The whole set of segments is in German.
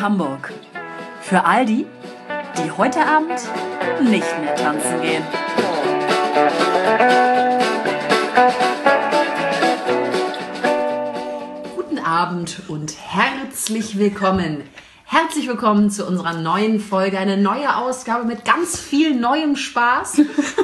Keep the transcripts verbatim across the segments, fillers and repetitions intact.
Hamburg. Für all die, die heute Abend nicht mehr tanzen gehen. Guten Abend und herzlich willkommen. Herzlich willkommen zu unserer neuen Folge. Eine neue Ausgabe mit ganz viel neuem Spaß.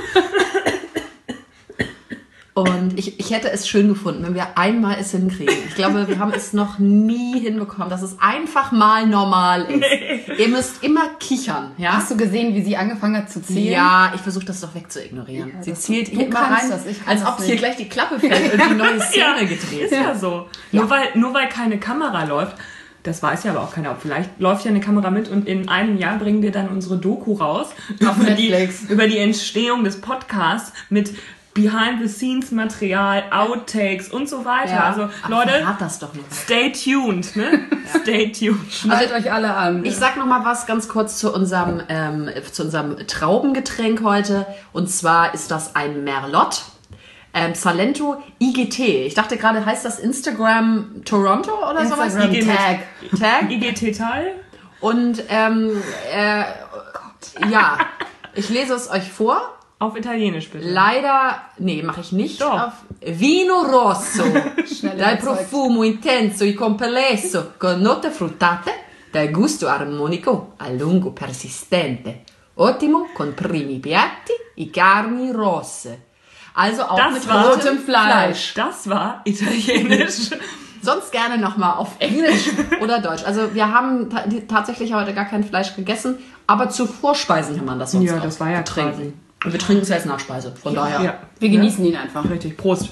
Und ich, ich hätte es schön gefunden, wenn wir einmal es hinkriegen. Ich glaube, wir haben es noch nie hinbekommen, dass es einfach mal normal ist. Nee. Ihr müsst immer kichern. Ja? Hast du gesehen, wie sie angefangen hat zu zählen? Ja, ich versuche das doch wegzuignorieren. Ja, sie zählt hier immer rein, das, als ob hier gleich die Klappe fällt und die neue Szene ja, gedreht ist ja so. Ja. Nur, weil, nur weil keine Kamera läuft, das weiß ja aber auch keiner. Vielleicht läuft ja eine Kamera mit und in einem Jahr bringen wir dann unsere Doku raus auf über, Netflix. Die, über die Entstehung des Podcasts mit Behind-the-Scenes-Material, Outtakes und so weiter. Ja. Also Ach, Leute, das doch noch. Stay tuned, ne? Ja. Stay tuned. Schnallt euch alle an. Ich sag noch mal was ganz kurz zu unserem, ähm, zu unserem Traubengetränk heute. Und zwar ist das ein Merlot. Ähm, Salento I G T. Ich dachte gerade, heißt das Instagram Toronto oder Instagram sowas? I G Tag. Tag. I G T-Teil. Und ähm, äh, ja, ich lese es euch vor. Auf Italienisch bitte. Leider, nee, mache ich nicht. Doch. Auf Vino rosso, dal profumo intenso e complesso, con note fruttate, dal gusto armonico a lungo persistente. Ottimo con primi piatti e carni rosse. Also auch das mit war rotem Fleisch. Das war Italienisch. Sonst gerne nochmal auf Englisch oder Deutsch. Also wir haben ta- tatsächlich heute gar kein Fleisch gegessen, aber zu Vorspeisen kann man das sonst Ja, auch das war ja trinken. quasi. Und wir trinken es als Nachspeise, von daher. Ja. Wir genießen ihn einfach. Richtig. Prost.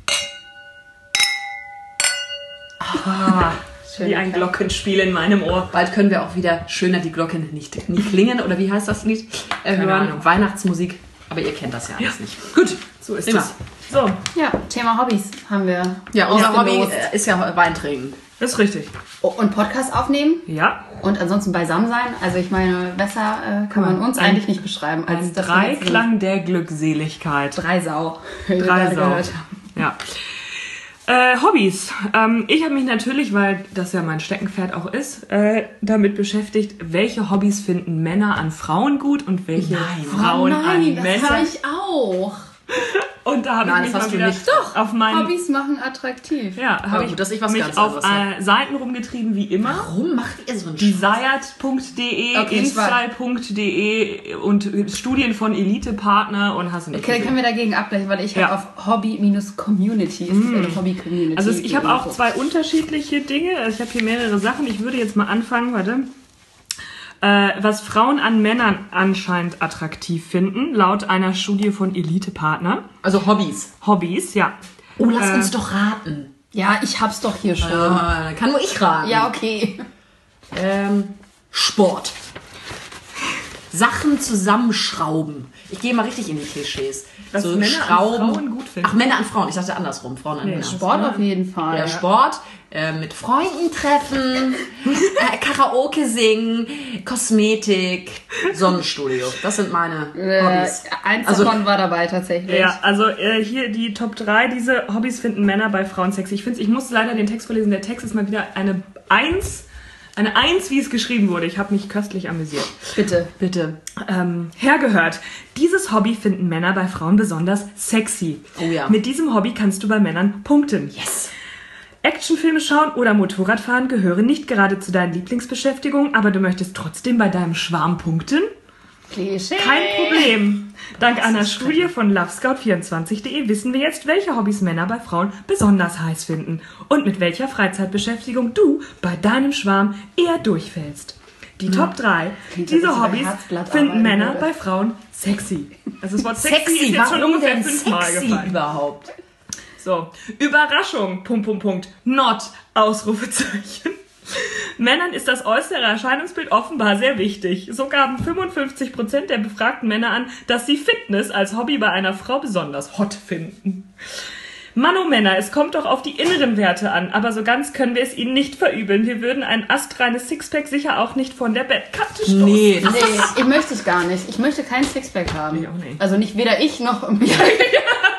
Ah, wie ein Glockenspiel in meinem Ohr. Bald können wir auch wieder schöner die Glocken nicht, nicht klingen, oder wie heißt das Lied? Äh, Keine hören. Ahnung. Weihnachtsmusik, aber ihr kennt das ja alles Ja. nicht. Gut, So ist Prima. es. So, Ja, Thema Hobbys haben wir. Ja, unser Hobby ausgelost. äh, ist ja Wein trinken. das ist richtig. Oh, und Podcast aufnehmen Ja. und ansonsten beisammen sein. Also ich meine, besser äh, kann man uns Ein- eigentlich nicht beschreiben als Ein das wir jetzt sind. Dreiklang der Glückseligkeit. Drei Sau. wie wir Drei gerade Sau. gehört haben. Ja. Äh, Hobbys. Ähm, ich habe mich natürlich, weil das ja mein Steckenpferd auch ist, äh, damit beschäftigt, welche Hobbys finden Männer an Frauen gut und welche Nein. Frauen oh nein, an das Männer. habe ich auch. Und da habe ich Nein, mich das hast mal du wieder nicht. Doch, auf meinen Hobbys machen attraktiv. ja, Aber habe gut, ich dass ich was mich ganz auf anderes äh, Seiten rumgetrieben wie immer. Warum macht ihr so einen Scheiß? Desire punkt de, Okay, ich war- Install punkt de und Studien von Elite-Partner und hast du nicht Okay, gesehen. können wir dagegen abgleichen, weil ich Ja. habe auf Hobby-Community, es ist eine Hobby-Community. Also ich habe auch irgendwo. zwei unterschiedliche Dinge. Also ich habe hier mehrere Sachen. Ich würde jetzt mal anfangen, warte. Äh, was Frauen an Männern anscheinend attraktiv finden, laut einer Studie von Elite-Partner. Also Hobbys. Hobbys, ja. Oh, lass Äh, uns doch raten. Ja, ich hab's doch hier schon. Äh, kann nur ich raten. Ja, okay. Ähm, Sport. Sachen zusammenschrauben. Ich gehe mal richtig in die Klischees. Was so Männer an Schrauben. Frauen gut finden. Ach, Männer an Frauen. Ich dachte andersrum. Frauen an Nee, Männer. Sport auf jeden Fall. Ja, Sport, äh, mit Freunden treffen, äh, Karaoke singen, Kosmetik, Sonnenstudio. Das sind meine Äh, Hobbys. eins Also- davon war dabei tatsächlich. Ja, also äh, hier die Top drei, diese Hobbys finden Männer bei Frauen sexy. Ich finde, ich muss leider den Text vorlesen. Der Text ist mal wieder eine Eins, eine Eins, wie es geschrieben wurde. Ich habe mich köstlich amüsiert. Bitte, bitte. Ähm, hergehört. Dieses Hobby finden Männer bei Frauen besonders sexy. Oh ja. Mit diesem Hobby kannst du bei Männern punkten. Yes. Actionfilme schauen oder Motorradfahren gehören nicht gerade zu deinen Lieblingsbeschäftigungen, aber du möchtest trotzdem bei deinem Schwarm punkten? Klischee. Kein Problem. Dank einer Studie von love scout vierundzwanzig punkt de wissen wir jetzt, welche Hobbys Männer bei Frauen besonders heiß finden und mit welcher Freizeitbeschäftigung du bei deinem Schwarm eher durchfällst. Die Top drei Klingt, als ob dieser ich bei Hobbys Herzblatt finden arbeiten Männer würde. bei Frauen sexy. Also das Wort sexy, Sexy, ist jetzt schon warum ungefähr denn fünfmal sexy gefallen. überhaupt? So, Überraschung, Punkt, Punkt, Punkt, not, Ausrufezeichen. Männern ist das äußere Erscheinungsbild offenbar sehr wichtig. So gaben fünfundfünfzig Prozent der befragten Männer an, dass sie Fitness als Hobby bei einer Frau besonders hot finden. Mann, oh Männer, es kommt doch auf die inneren Werte an, aber so ganz können wir es ihnen nicht verübeln. Wir würden ein astreines Sixpack sicher auch nicht von der Bettkante stoßen. Nee, das Nee, ich möchte es gar nicht. Ich möchte kein Sixpack haben. Nee, auch nicht. Also nicht weder ich noch...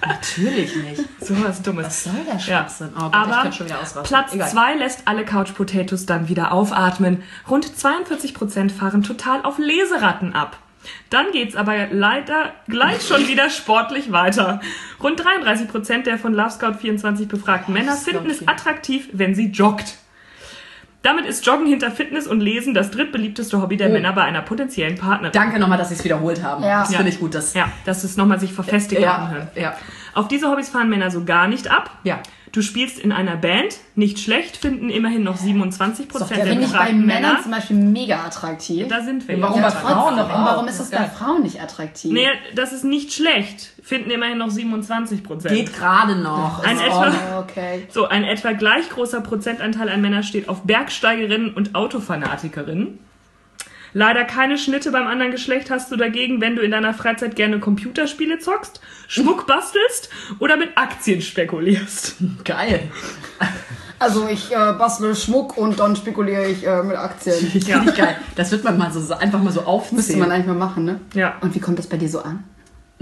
Natürlich nicht. So was Dummes. Was soll der Ja. Schwachsinn? Oh, Gott, ich Aber könnte schon wieder ausrasten. Platz Egal. zwei lässt alle Couch Potatoes dann wieder aufatmen. Rund zweiundvierzig Prozent fahren total auf Leseratten ab. Dann geht's aber leider gleich schon wieder sportlich weiter. Rund dreiunddreißig Prozent der von Love Scout vierundzwanzig befragten Männer finden es attraktiv, wenn sie joggt. Damit ist Joggen hinter Fitness und Lesen das drittbeliebteste Hobby der Oh. Männer bei einer potenziellen Partnerin. Danke nochmal, dass Sie es wiederholt haben. Ja. Das finde ich gut. Das, Ja, dass es nochmal sich verfestigt ja, anhört. ja, Auf diese Hobbys fahren Männer so gar nicht ab. ja. Du spielst in einer Band, nicht schlecht, finden immerhin noch siebenundzwanzig Prozent der Finde ich bei befragten Männern Männer. zum Beispiel mega attraktiv. Da sind wir. Warum jetzt. bei Frauen noch? noch Und warum auch? ist es Das bei ist Frauen nicht attraktiv? Nee, das ist nicht schlecht, finden immerhin noch siebenundzwanzig Prozent. Geht gerade noch. Ein Ist etwa- ordentlich. Oh, okay. So, ein etwa gleich großer Prozentanteil an Männern steht auf Bergsteigerinnen und Autofanatikerinnen. Leider keine Schnitte beim anderen Geschlecht hast du dagegen, wenn du in deiner Freizeit gerne Computerspiele zockst, Schmuck bastelst oder mit Aktien spekulierst. Geil. Also ich äh, bastle Schmuck und dann spekuliere ich äh, mit Aktien. Ich finde ich geil. Das wird man mal so einfach mal so aufzählen. Müsste man eigentlich mal machen, ne? Ja. Und wie kommt das bei dir so an?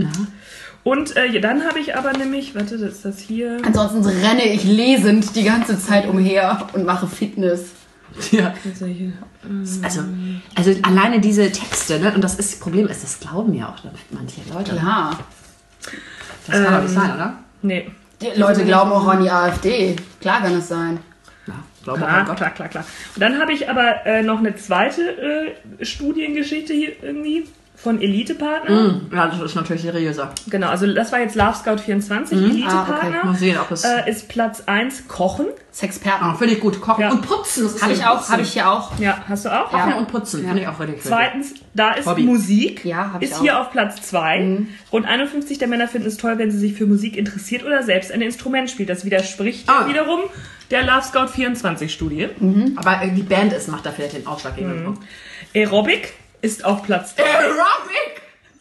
Und äh, dann habe ich aber nämlich, warte, das ist das hier. Ansonsten renne ich lesend die ganze Zeit umher und mache Fitness. Ja. Also, hier. Also, also alleine diese Texte, ne? Und das ist das Problem ist, das glauben ja auch manche Leute. Klar. Das kann doch Ähm, nicht sein, oder? Nee. Die Leute glauben auch an die AfD. Klar kann es sein. Ja, glaube Klar, oh Gott. klar, klar, klar. Und dann habe ich aber äh, noch eine zweite äh, Studiengeschichte hier irgendwie von Elite-Partner. Mm, ja, das ist natürlich seriöser. Genau, also das war jetzt Love Scout vierundzwanzig, Elite-Partner. Mal sehen, ob es. äh, ist Platz eins Kochen. Sexperten. Ah, finde ich gut. Kochen Ja. und putzen. Das ist Habe ja ich auch, putzen. habe ich hier auch. Ja, hast du auch? Kochen Ja. und putzen. Finde ich auch richtig cool. Zweitens, da ist Hobby. Musik. Ja, habe ich Ist auch. hier auf Platz zwei. Rund einundfünfzig der Männer finden es toll, wenn sie sich für Musik interessiert oder selbst ein Instrument spielt. Das widerspricht Ah. ja wiederum der Love Scout vierundzwanzig Studie. Aber äh, die Band ist, macht da vielleicht den ausschlaggebenden Punkt. Aerobic ist auf Platz drei. Aerobic!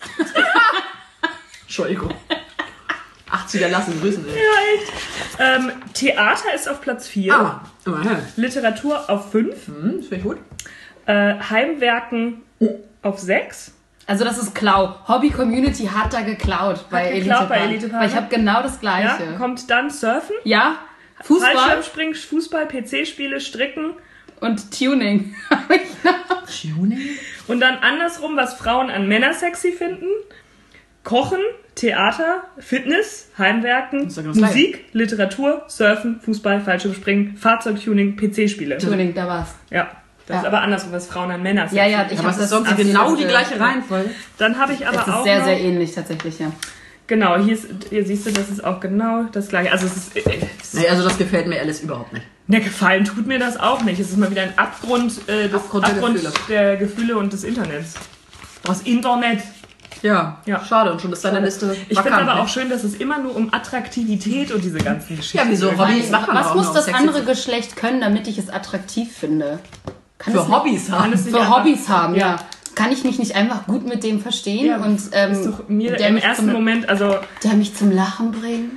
Entschuldigung. achtziger lassen grüßen. Ey. Ja, echt. Ähm, Theater ist auf Platz vier. Ah, immerhin. Literatur auf fünf. Hm, das finde ich gut. Äh, Heimwerken auf sechs. Also das ist Klau. Hobby Community hat da geklaut bei geklaut bei Elite-Partner. Elite-Partner. Weil ich habe genau das Ja, Gleiche. kommt dann Surfen, Ja, Fußball Fallschirmspringen, Fußball, P C-Spiele, Stricken und Tuning. Hab ich noch. Tuning? und dann andersrum, was Frauen an Männer sexy finden. Kochen, Theater, Fitness, Heimwerken, ist ja genau das Musik, Literatur, Surfen, Fußball, Fallschirmspringen, Fahrzeugtuning, P C-Spiele. Tuning, da war's. Ja, das Ja. ist aber andersrum, was Frauen an Männer sexy Ja, ja, finden. ich Aber habe es ist das sonst absolut genau die das- gleiche Reihenfolge. Dann habe ich aber Es ist auch sehr, noch, sehr ähnlich tatsächlich, ja. genau, hier, ist, hier siehst du, das ist auch genau das gleiche. Also es ist, äh, es ist Nee, also das gefällt mir alles überhaupt nicht. Ne, gefallen tut mir das auch nicht. Es ist mal wieder ein Abgrund, äh, des, Abgrund der Abgrund Gefühle. der Gefühle und des Internets. Das Internet. Ja, Ja. schade. Und schon ist deine Liste Ich finde vakant, aber ne? auch schön, dass es immer nur um Attraktivität und diese ganzen Geschichten Ja, wieso? geht. Hobbys macht man Was auch muss nur, um das sexy andere zu- Geschlecht können, damit ich es attraktiv finde? Kann Für es nicht- Hobbys haben. Alles nicht Für einfach- Hobbys haben, ja. Ja. Kann ich mich nicht einfach gut mit dem verstehen Ja, und ähm, ist doch mir der, im mich ersten zum, Moment, also der mich zum Lachen bringt?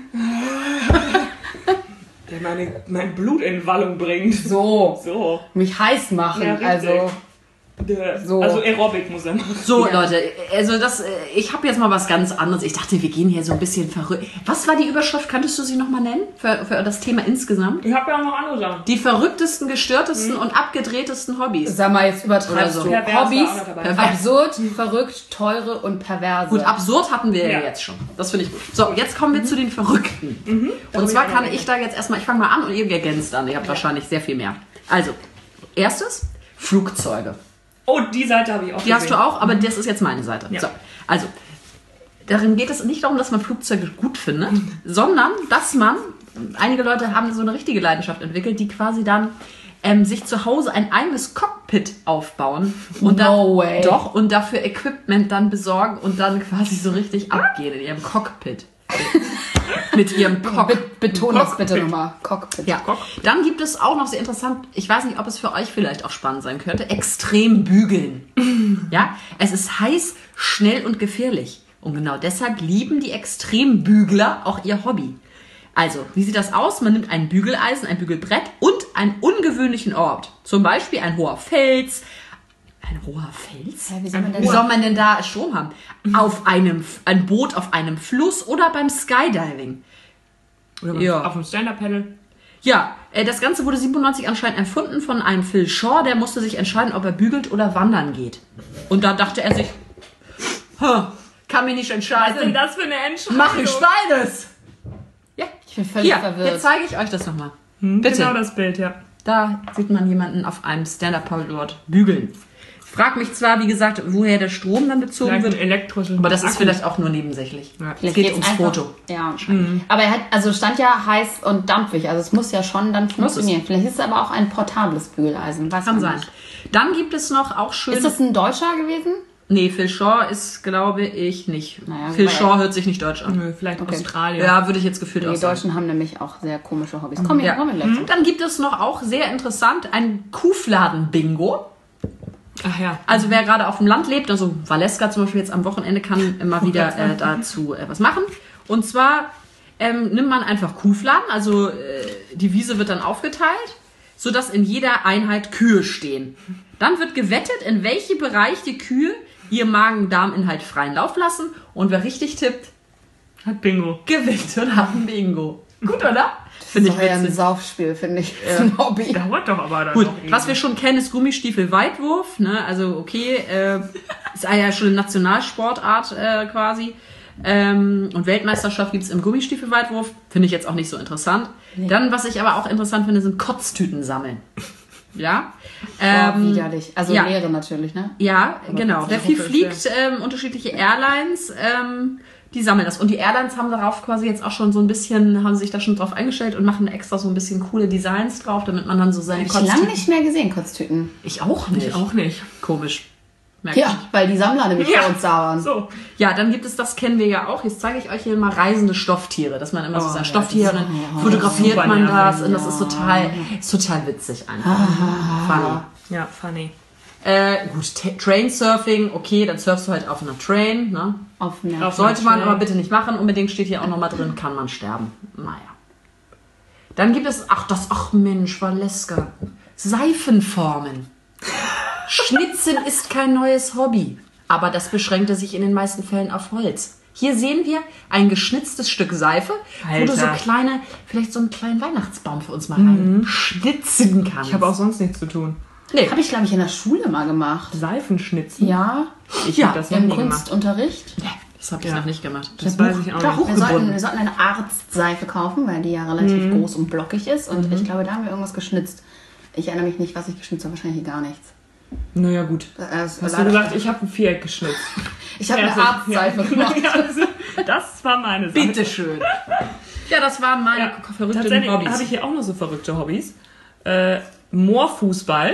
der meine, mein Blut in Wallung bringt. So, So. mich heiß machen. Ja, richtig. also Der, So. Also Aerobic muss er machen. So, Ja. Leute, also das, äh, ich habe jetzt mal was ganz anderes. Ich dachte, wir gehen hier so ein bisschen verrückt. Was war die Überschrift? Könntest du sie nochmal nennen? Für, für das Thema insgesamt? Ich habe ja auch noch andere Sachen. Die verrücktesten, gestörtesten und abgedrehtesten Hobbys. sag mal, jetzt übertreibst Oder so. du. Pervers Hobbys, war auch noch dabei. Pervers. absurd, verrückt, teure und perverse. Gut, absurd hatten wir ja Ja. jetzt schon. Das finde ich gut. So, jetzt kommen wir zu den Verrückten. Und zwar kann ich da jetzt erstmal, ich fange mal an und ihr ergänzt dann. Ihr habt wahrscheinlich sehr viel mehr. Also, erstes, Flugzeuge. Oh, die Seite habe ich auch Die hast du auch, aber das ist jetzt meine Seite. Ja. So, also, darin geht es nicht darum, dass man Flugzeuge gut findet, sondern dass man, einige Leute haben so eine richtige Leidenschaft entwickelt, die quasi dann ähm, sich zu Hause ein eigenes Cockpit aufbauen und No dann, way. doch und dafür Equipment dann besorgen und dann quasi so richtig abgehen in ihrem Cockpit. Mit ihrem Be Cockpit. betone das bitte Cockpit. nochmal. Cockpit. Ja, dann gibt es auch noch sehr interessant, ich weiß nicht, ob es für euch vielleicht auch spannend sein könnte, extrem bügeln. Ja, es ist heiß, schnell und gefährlich. Und genau deshalb lieben die Extrembügler auch ihr Hobby. Also, wie sieht das aus? Man nimmt ein Bügeleisen, ein Bügelbrett und einen ungewöhnlichen Ort. Zum Beispiel ein hoher Fels, Ein hoher Fels? Ja, wie soll man denn Wo da- soll man denn da Strom haben? Auf einem, ein Boot auf einem Fluss oder beim Skydiving? Oder Ja. auf dem Stand-Up-Paddle. Ja, äh, das Ganze wurde siebenundneunzig anscheinend erfunden von einem Phil Shaw, der musste sich entscheiden, ob er bügelt oder wandern geht. Und da dachte er sich, "Huh, kann mich nicht Was ist denn entscheiden. das für eine Entscheidung? Mach ich beides. Ja, Ich bin völlig hier, verwirrt. jetzt zeige ich euch das nochmal. Hm, Bitte. Genau das Bild, ja. Da sieht man jemanden auf einem Stand-Up-Paddleboard bügeln. Ich frage mich zwar, wie gesagt, woher der Strom dann bezogen Vielleicht wird, mit elektrischen aber das ist Akku. vielleicht auch nur nebensächlich. Ja. Es Vielleicht geht geht's ums einfach- Foto. Ja, aber er hat, also stand ja heiß und dampfig, also es muss ja schon dann Muss es. funktionieren. Vielleicht ist es aber auch ein portables Bügeleisen, weiß Kann man sein. nicht. Dann gibt es noch auch schön... Ist das ein Deutscher gewesen? nee, Phil Shaw ist, glaube ich, nicht. Naja, Phil weil- Shaw hört sich nicht deutsch an. Nö, vielleicht Okay. Australien. Ja, würde ich jetzt gefühlt Die auch sagen. Deutschen haben nämlich auch sehr komische Hobbys. Komm, Ja. hier, kommen wir gleich zu. Dann gibt es noch auch sehr interessant ein Kuhfladen-Bingo. Ach ja. Also wer gerade auf dem Land lebt, also Valeska zum Beispiel jetzt am Wochenende, kann immer wieder äh, dazu äh, was machen. Und zwar ähm, nimmt man einfach Kuhfladen, also äh, die Wiese wird dann aufgeteilt, sodass in jeder Einheit Kühe stehen. Dann wird gewettet, in welche Bereich die Kühe ihr Magen-Darm-Inhalt freien Lauf lassen. Und wer richtig tippt, Hat Bingo. gewinnt und hat ein Bingo. Gut, oder? Finde ich Das ist doch eher ein witzig. Saufspiel, finde ich. Das ist ein Hobby. Dauert doch aber dann Gut, noch was wir schon kennen, ist Gummistiefel-Weitwurf. Ne? Also okay, äh, ist ja schon eine Nationalsportart äh, quasi. Ähm, und Weltmeisterschaft gibt es im Gummistiefel-Weitwurf. Finde ich jetzt auch nicht so interessant. Dann, was ich aber auch interessant finde, sind Kotztüten sammeln. Ja? Oh, Ähm, widerlich. Also ja. leere natürlich, ne? ja, genau. das Der ist viel auch fliegt, ähm, unterschiedliche Airlines, ähm, die sammeln das. Und die Airlines haben darauf quasi jetzt auch schon so ein bisschen, haben sich da schon drauf eingestellt und machen extra so ein bisschen coole Designs drauf, damit man dann so seine Hab ich lange nicht mehr gesehen, Kotztüten. Ich auch nicht. Ich auch nicht. Komisch. Merkt Ja, man. weil die Sammler nämlich Ja. bei uns da waren. So. Ja, dann gibt es, das kennen wir ja auch. Jetzt zeige ich euch hier mal reisende Stofftiere, dass man immer so Oh, sein ja, Stofftier das und ist- dann fotografiert super man das nervig, und das ist total, ist total witzig einfach. Funny. Ja, funny. Äh, gut, T- Trainsurfing, okay, dann surfst du halt auf einer Train, ne? Auf einer Auf- Sollte man Train. aber bitte nicht machen, unbedingt steht hier auch nochmal drin, kann man sterben. Naja. Dann gibt es, ach das, ach Mensch, Valeska, Seifenformen. Schnitzen ist kein neues Hobby, aber das beschränkte sich in den meisten Fällen auf Holz. Hier sehen wir ein geschnitztes Stück Seife, wo du so Alter. kleine, vielleicht so einen kleinen Weihnachtsbaum für uns mal rein schnitzen kannst. Ich habe auch sonst nichts zu tun. nee. Habe ich, glaube ich, in der Schule mal gemacht. Seifenschnitzen? Ja, Ich Ja, habe das noch im nie gemacht. Kunstunterricht. Das habe ich Ja. noch nicht gemacht. Das weiß ich auch da nicht. Wir sollten, hochgebunden. wir sollten eine Arztseife kaufen, weil die ja relativ groß und blockig ist. Und ich glaube, da haben wir irgendwas geschnitzt. Ich erinnere mich nicht, was ich geschnitzt habe. Wahrscheinlich gar nichts. Naja, gut. Äh, es- Hast du gesagt, ich habe ein Viereck geschnitzt? ich habe eine Also, Arztseife ja. gemacht. Ja, also, das war meine Sache. Bitteschön. Ja, das waren meine Ja, verrückten tatsächlich Hobbys. habe ich hier auch noch so verrückte Hobbys. Äh, Moorfußball.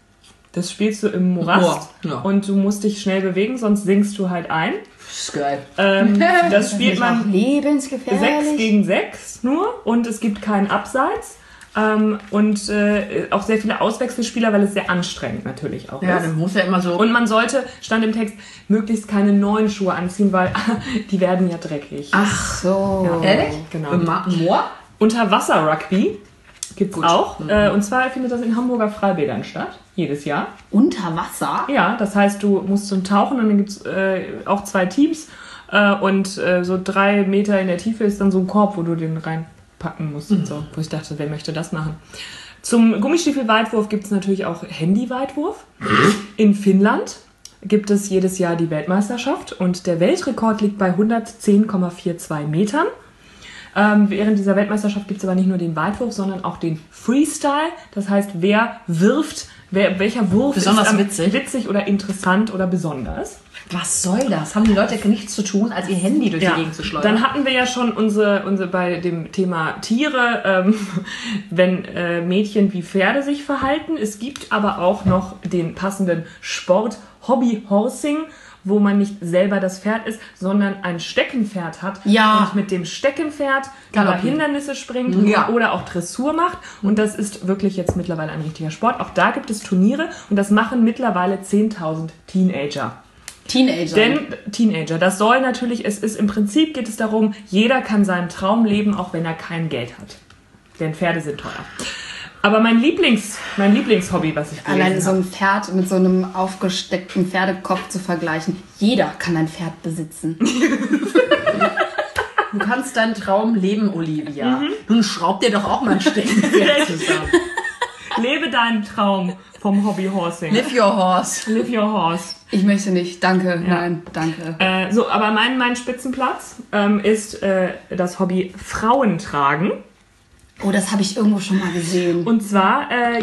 Das spielst du im Morast. Moor, ja. Und du musst dich schnell bewegen, sonst sinkst du halt ein. Das ist geil. Ähm, das spielt Ist auch man lebensgefährlich. sechs gegen sechs nur und es gibt keinen Abseits. Ähm, und äh, auch sehr viele Auswechselspieler, weil es sehr anstrengend natürlich auch Ja, ist. dann muss ja immer so. Und man sollte, stand im Text, möglichst keine neuen Schuhe anziehen, weil die werden ja dreckig. Ach so. ehrlich? Genau. Im Ma- Moor? Unterwasser-Rugby gibt's Gut. auch. Äh, und zwar findet das in Hamburger Freibädern statt, jedes Jahr. Unter Wasser? Ja, das heißt, du musst zum Tauchen und dann gibt's äh, auch zwei Teams. Äh, und äh, so drei Meter in der Tiefe ist dann so ein Korb, wo du den reinpacken musst und so. Wo ich dachte, wer möchte das machen? Zum Gummistiefelweitwurf gibt's natürlich auch Handyweitwurf. In Finnland gibt es jedes Jahr die Weltmeisterschaft und der Weltrekord liegt bei hundertzehn Komma zweiundvierzig Metern. Ähm, während dieser Weltmeisterschaft gibt es aber nicht nur den Weitwurf, sondern auch den Freestyle. Das heißt, wer wirft, wer, welcher Wurf Besonders ist am witzig. witzig oder interessant oder besonders. Was soll das? Haben die Leute nichts zu tun, als ihr Handy durch die Gegend zu schleudern? Dann hatten wir ja schon unsere, unsere bei dem Thema Tiere, ähm, wenn äh, Mädchen wie Pferde sich verhalten. Es gibt aber auch noch den passenden Sport Hobby Horsing, wo man nicht selber das Pferd ist, sondern ein Steckenpferd hat Ja. und mit dem Steckenpferd über Galoppieren. Hindernisse springt Ja. oder auch Dressur macht. Und das ist wirklich jetzt mittlerweile ein richtiger Sport. Auch da gibt es Turniere und das machen mittlerweile zehntausend Teenager. Teenager. Denn Teenager, das soll natürlich, es ist im Prinzip geht es darum, jeder kann seinen Traum leben, auch wenn er kein Geld hat. Denn Pferde sind teuer. Aber mein Lieblings, mein Lieblingshobby, was ich gelesen Allein so habe. ein Pferd mit so einem aufgesteckten Pferdekopf zu vergleichen. Jeder kann ein Pferd besitzen. Du kannst deinen Traum leben, Olivia. Mhm. Nun schraub dir doch auch mal ein Steckenpferd zusammen. Lebe deinen Traum vom Hobby-Horsing. Live your horse. Live your horse. Ich möchte nicht. Danke. Ja. Nein, danke. Äh, so, aber mein, mein Spitzenplatz ähm, ist äh, das Hobby Frauen tragen. Oh, das habe ich irgendwo schon mal gesehen. Und zwar äh,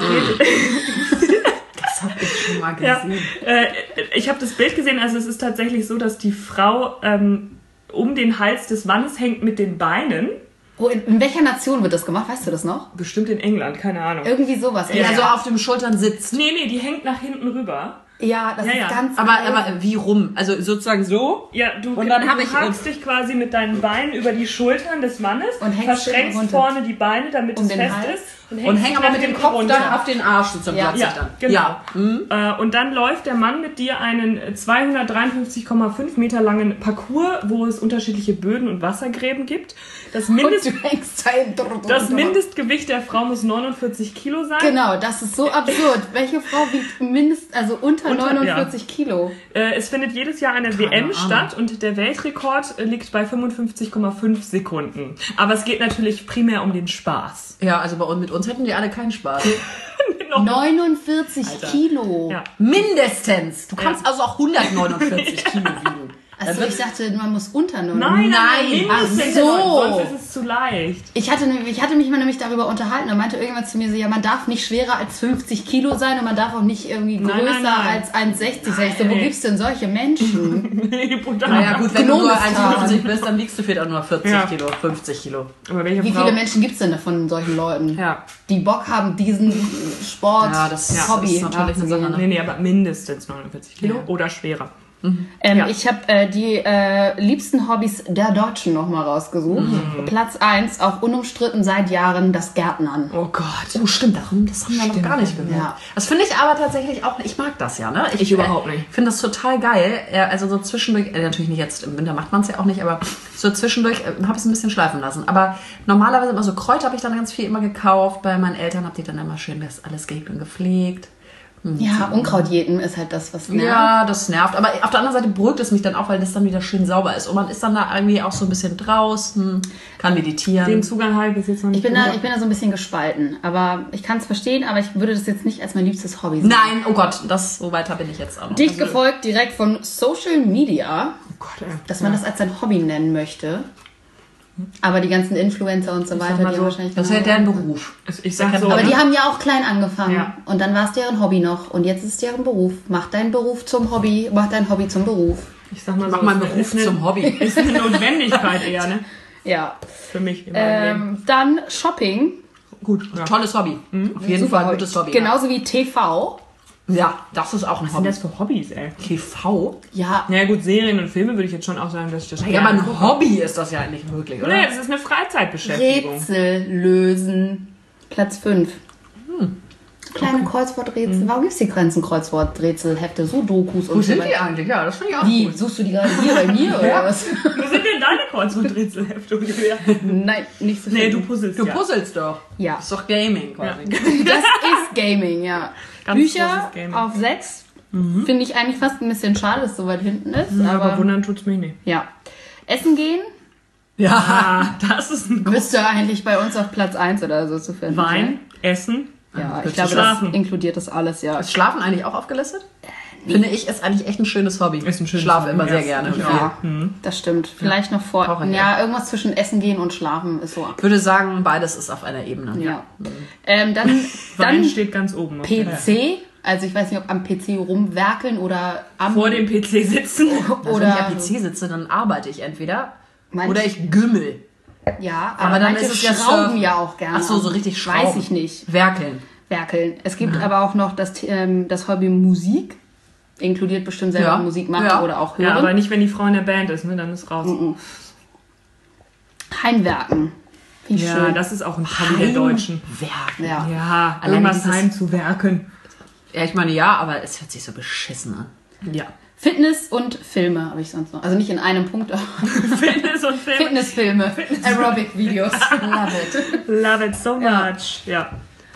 geht... Das habe ich schon mal ja, gesehen. äh, ich habe das Bild gesehen, also es ist tatsächlich so, dass die Frau ähm, um den Hals des Mannes hängt mit den Beinen. Oh, in, in welcher Nation wird das gemacht? Weißt du das noch? Bestimmt in England, keine Ahnung. Irgendwie sowas. Die Ja, also auf den Schultern sitzt. Nee, nee, die hängt nach hinten rüber. ja das Ja, ist ja. ganz Aber, geil. aber wie rum? Also sozusagen so? Ja, du, Und dann du hab ich- hakst dich quasi mit deinen Beinen über die Schultern des Mannes, Und hängst verschränkst runter. vorne die Beine, damit Um es den fest Hals. ist. Und häng aber nach mit dem hinten Kopf runter. dann auf den Arsch zum Ja. Platz Ja, dann. genau. Ja. Mhm. Äh, und dann läuft der Mann mit dir einen zweihundertdreiundfünfzig Komma fünf Meter langen Parcours, wo es unterschiedliche Böden und Wassergräben gibt. Das, Mindest, Und du hängst da hin. das Mindestgewicht der Frau muss neunundvierzig Kilo sein. Genau, das ist so absurd. Welche Frau wiegt mindest, also unter, Unter- neunundvierzig Kilo? Äh, es findet jedes Jahr eine W M Ahnung. statt und der Weltrekord äh, liegt bei fünfundfünfzig Komma fünf Sekunden. Aber es geht natürlich primär um den Spaß. Ja, also bei uns, mit uns hätten die alle keinen Spaß. neunundvierzig Kilo. Ja. Mindestens. Du kannst also auch hundertneunundvierzig Kilo wiegen. Achso, ich dachte, man muss unter Nein, neunundvierzig. nein, Nein, mindestens. ach so. Sonst ist es zu leicht. Ich hatte, ich hatte mich mal nämlich darüber unterhalten. Da meinte irgendjemand zu mir so, ja, man darf nicht schwerer als fünfzig Kilo sein und man darf auch nicht irgendwie Nein, größer nein, nein. als eins Komma sechzig. Sag ich so, wo Nein. gibt's denn solche Menschen? Naja gut, wenn du nur Gnomistan. eins Komma fünfzig bist, dann wiegst du vielleicht auch nur vierzig Ja. Kilo, fünfzig Kilo. Aber welche Wie Frau? viele Menschen gibt's denn davon, solchen Leuten, Ja. die Bock haben, diesen Sport, Ja, das ja, Hobby ist natürlich eine Sache, nachzugehen? ne? Nee, nee, aber mindestens neunundvierzig Kilo Ja. oder schwerer. Ähm, Ja. Ich habe äh, die äh, liebsten Hobbys der Deutschen nochmal rausgesucht. Mhm. Platz eins, auch unumstritten seit Jahren, das Gärtnern. Oh Gott. Oh, stimmt, darum, das haben wir noch gar nicht gehört. Ja. Das finde ich aber tatsächlich auch, ich mag das ja, ne? Ich überhaupt nicht. Ich finde das total geil. Ja, also so zwischendurch, äh, natürlich nicht jetzt, im Winter macht man es ja auch nicht, aber so zwischendurch äh, habe ich es ein bisschen schleifen lassen. Aber normalerweise immer so Kräuter habe ich dann ganz viel immer gekauft. Bei meinen Eltern habe ich dann immer schön das alles gehegt und gepflegt. Ja, Unkrautjäten ist halt das, was nervt. Ja, das nervt. Aber auf der anderen Seite beruhigt es mich dann auch, weil das dann wieder schön sauber ist. Und man ist dann da irgendwie auch so ein bisschen draußen, kann meditieren. Den Zugang habe ich bis jetzt noch nicht. Ich bin, da, gemacht. ich bin da so ein bisschen gespalten. Aber ich kann es verstehen, aber ich würde das jetzt nicht als mein liebstes Hobby sehen. Nein, oh Gott, das, so weiter bin ich jetzt auch noch. Dicht Also, gefolgt direkt von Social Media, Oh Gott, ey. dass man das als sein Hobby nennen möchte. Aber die ganzen Influencer und so weiter, mal die so, haben wahrscheinlich... das ist ja genau- deren Beruf. Also ich sag so, Aber ne? die haben ja auch klein angefangen. Ja. Und dann war es deren Hobby noch. Und jetzt ist es deren Beruf. Mach deinen Beruf zum Hobby. Mach dein Hobby zum Beruf. ich sag mal Mach so, meinen ist eine- Beruf ist eine, zum Hobby. Ist eine Notwendigkeit eher, ne? Ja. Für mich in meinem Leben. Ähm, dann Shopping. Gut, ja. Tolles Hobby. Auf jeden Super Fall Hobby. gutes Hobby. Genauso wie T V. Ja, das ist auch ein Was sind Hobby. das für Hobbys, ey? T V? Ja. Na ja, gut, Serien und Filme würde ich jetzt schon auch sagen, dass ich das Ja, aber gerne ein gucke. Hobby ist das ja eigentlich wirklich, oder? Nee, das ist eine Freizeitbeschäftigung. Rätsel lösen. Platz fünf. Hm. Kleine Kreuzworträtsel. Warum gibt es die Grenzen Kreuzworträtsel, Hefte, Sudokus und Wo so sind die weiter? eigentlich? Ja, das finde ich auch Wie? gut. Suchst du die gerade hier bei mir oder was? Wo sind denn deine Kreuzworträtselhefte ungefähr? Nein, nicht so viel. Nee, du puzzelst Du ja. puzzelst doch. Ja. Das ist doch Gaming quasi. Das ist Gaming, ja. Ganz Bücher großes Gaming. auf sechs. Finde ich eigentlich fast ein bisschen schade, dass es so weit hinten ist. Ja, aber aber wundern tut's mich nicht. ja. Essen gehen Ja. Ah, das ist ein müsste eigentlich bei uns auf Platz eins oder so zu finden Wein, Essen. sein. Ja, ich Willst glaube, du das schlafen? inkludiert das alles, ja. Ist Schlafen eigentlich auch aufgelistet? Finde ich, ist eigentlich echt ein schönes Hobby. Ist ein schönes Ich schlafe Hobby, immer ja. sehr gerne. Ja, viel. das stimmt. Vielleicht noch vor. Auch ein Ja, irgendwas zwischen Essen gehen und Schlafen ist so. Ich würde sagen, beides ist auf einer Ebene. Ja. Ähm, dann Wein dann steht ganz oben. auf P der- C. Also ich weiß nicht, ob am P C rumwerkeln oder am Vor dem P C sitzen. Also oder wenn ich am P C sitze, dann arbeite ich entweder Manch- oder ich gümmel. ja, aber, Aber dann manche ist es ja schrauben so- ja auch gerne. Ach so, so richtig schrauben. Weiß ich nicht. Werkeln. Werkeln. Es gibt aber auch noch das, ähm, das Hobby Musik. Inkludiert bestimmt selber Ja. Musik machen Ja. oder auch hören. Ja, aber nicht, wenn die Frau in der Band ist, ne? Dann ist raus. Heimwerken. Wie Ja, schön. das ist auch ein Hobby der Deutschen. Werken. ja. Ja, Alleine irgendwas dieses- heimzuwerken. Ja, ich meine, ja, aber es hört sich so beschissen an. Ja. Fitness und Filme habe ich sonst noch. Also nicht in einem Punkt, aber Fitness und Film. Fitnessfilme, Aerobic-Videos. Love it. Love it so Ja. much. Ja.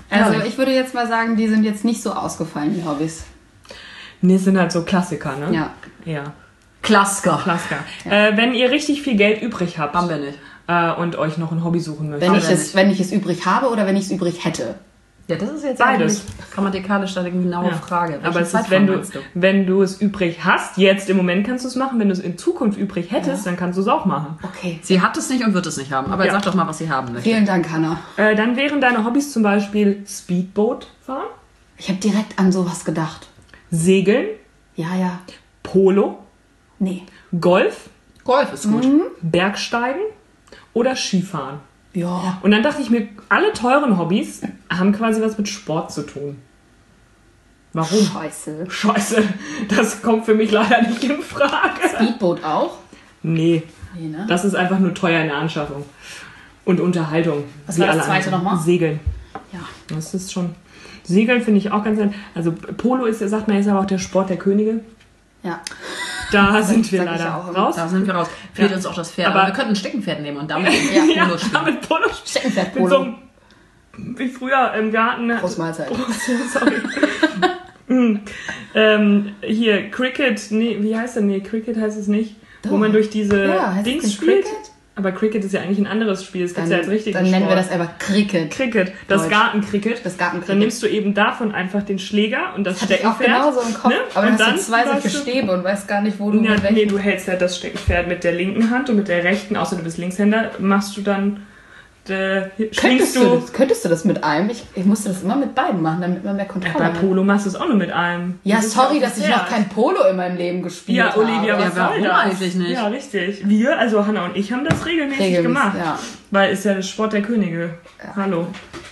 Also Ja. ich würde jetzt mal sagen, die sind jetzt nicht so ausgefallen, die Hobbys. Nee, sind halt so Klassiker, ne? Ja. Ja, Klassiker. Klassiker. Äh, wenn ihr richtig viel Geld übrig habt Haben wir nicht. äh, und euch noch ein Hobby suchen möchtet. Wenn ich, wir es, nicht. wenn ich es übrig habe oder wenn ich es übrig hätte. Ja, das ist jetzt Beides. eigentlich grammatikalisch eine genaue Ja. Frage. Welchen Aber es ist, Zeitraum wenn du, meinst du? wenn du es übrig hast, jetzt im Moment kannst du es machen. Wenn du es in Zukunft übrig hättest, dann kannst du es auch machen. Okay. Sie hat es nicht und wird es nicht haben. Aber Ja. sag doch mal, was sie haben möchte. Vielen Dank, Hannah. Äh, dann wären deine Hobbys zum Beispiel Speedboot fahren, Ich habe direkt an sowas gedacht. Segeln, Ja, ja. Polo, Nee. Golf, Golf ist gut. Bergsteigen oder Skifahren. Ja. Und dann dachte ich mir, alle teuren Hobbys haben quasi was mit Sport zu tun. Warum? Scheiße. Scheiße, das kommt für mich leider nicht in Frage. Speedboot auch? Nee, Nee, ne? das ist einfach nur teuer in der Anschaffung. Und Unterhaltung. Was wie war das alle zweite anderen. nochmal? Segeln. Ja. Das ist schon... Segeln finde ich auch ganz nett. Also Polo ist, sagt man, ist aber auch der Sport der Könige. Ja. Da sind wir sag ich leider ja auch immer. raus. Da sind wir raus. Fehlt Ja. uns auch das Pferd. Aber- Aber wir könnten ein Steckenpferd nehmen und damit Ja, Polo Ja, spielen. mit Polo. Steckenpferd Mit Polo. so einem, wie früher im Garten. Prost Mahlzeit. Sorry. Mm. ähm, hier, Cricket, nee, wie heißt der? Nee, Cricket heißt es nicht. Wo Doch. man durch diese Ja, heißt es Dings nicht spielt. Cricket? Aber Cricket ist ja eigentlich ein anderes Spiel. Das gibt Dann, ja als richtigen dann nennen Sport. wir das aber Cricket. Cricket, das Deutsch. Gartencricket. Das Gartencricket. Dann nimmst du eben davon einfach den Schläger und das Hatte ich auch Steckenpferd. genauso im Kopf. ne? Aber und dann hast du zwei läufst solche du- Stäbe und weißt gar nicht, wo du Ja, mit nee, welchen... du hältst halt das Steckenpferd mit der linken Hand und mit der rechten, außer du bist Linkshänder, machst du dann, äh, Könntest schwingst du, du. das, könntest du das mit einem? Ich, ich musste das immer mit beiden machen, damit man mehr Ja, Kontrolle bei hat. Polo machst du es auch nur mit einem. Ja, Das ist sorry, auch dass ich Pferd. noch kein Polo in meinem Leben gespielt Ja, habe. Olivia, was Ja, warum soll das? eigentlich nicht? Ja, richtig. Wir, also Hannah und ich, haben das regelmäßig, Regelmäßig, gemacht. ja. Weil ist ja der Sport der Könige. Hallo.